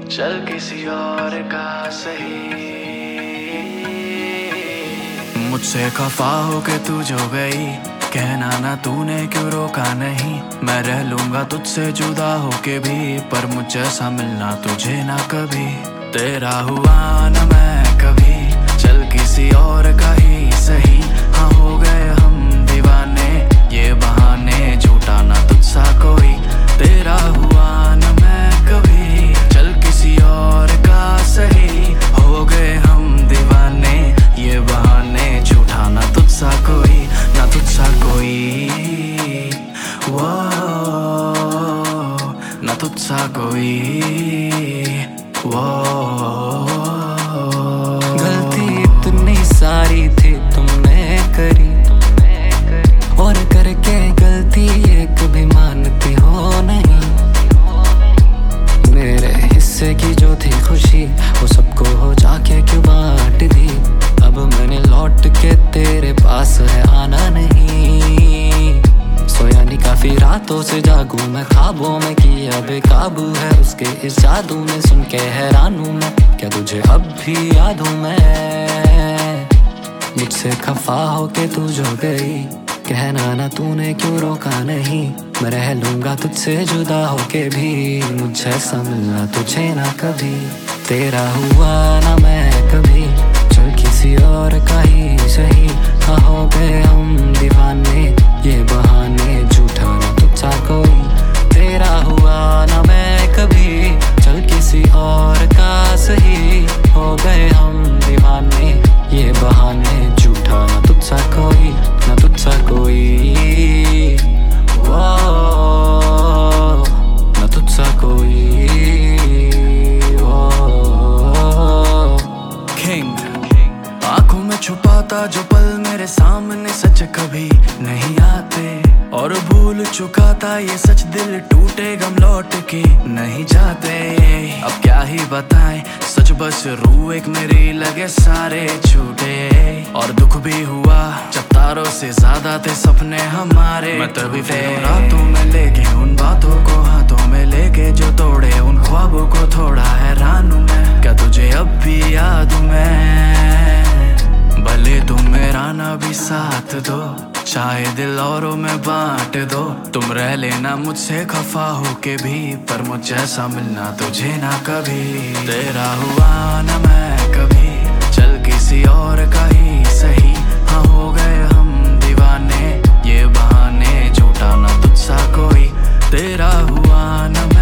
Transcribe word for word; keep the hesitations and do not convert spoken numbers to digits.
चल किसी और का सही। मुझसे खफा हो के तू जो गई, कहना ना तूने क्यों रोका नहीं। मैं रह लूंगा तुझसे जुदा होके भी, पर मुझ जैसा मिलना तुझे ना कभी। तेरा हुआ ना मैं कभी, चल किसी और का ही सही। हाँ हो गए हम दीवाने, ये बहाने झूठा ना तुझसा कोई। तेरा हुआ ना मैं कभी, चल किसी और का सही। हो गए हम दीवाने, ये बहाने झूठा ना तुझसा कोई, ना तुझसा कोई। वो ना तुझसा कोई। वो गलती इतनी सारी थी तुमने करी, और करके गलती एक भी मानती हो नहीं। मेरे हिस्से की जो थी खुशी, वो सबको हो जाके क्यों बांट दी। अब मैंने लौट के तेरे पास है आना नहीं। सोया नहीं काफी रातों से जागू मैं, ख्वाबों में किया बेकाबू है उसके इस जादू में। सुन के हैरान हूँ मैं, क्या तुझे अब भी याद हूँ मैं। मुझसे खफा हो के तू जो गई, कहना ना तूने क्यों रोका नहीं। मैं रह लूंगा तुझसे जुदा होके भी, मुझे ऐसा मिलना तुझे ना कभी। तेरा हुआ ना मैं कभी, चल किसी और का ही सही। हाँ हो गए हम दीवाने, ये बहाने झूठा ना तुझसा कोई। तेरा हुआ ना मैं कभी, चल किसी और का सही। हो गए हम दीवाने, ये बहाने झूठा ना तुझसा कोई, ना तुझसा कोई। वो ना तुझसा कोई। वो किंग आंखों में छुपाता जो पल मेरे सामने सच कभी नहीं आते। और भूल चुका था ये सच, दिल टूटे गम लौट के नहीं जाते। अब क्या ही बताएं सच, बस रूह एक मेरी लगे सारे छूटे। और दुख भी हुआ जब तारों से ज्यादा थे सपने हमारे। मैं तभी फिर रातों में लेके उन बातों को हाथों में लेके जो तोड़े उन ख्वाबों को। थोड़ा हैरान हूँ मैं, क्या तुझे अब भी याद हूँ मैं। भले तुम मेरा ना भी साथ दो, चाहे दिल औरों में बांट दो। तुम रह लेना मुझसे खफा होके भी, पर मुझ जैसा मिलना तुझे ना कभी। तेरा हुआ ना मैं कभी, चल किसी और का ही सही। हाँ हो गए हम दीवाने, ये बहाने झूठा ना तुझसा कोई। तेरा हुआ ना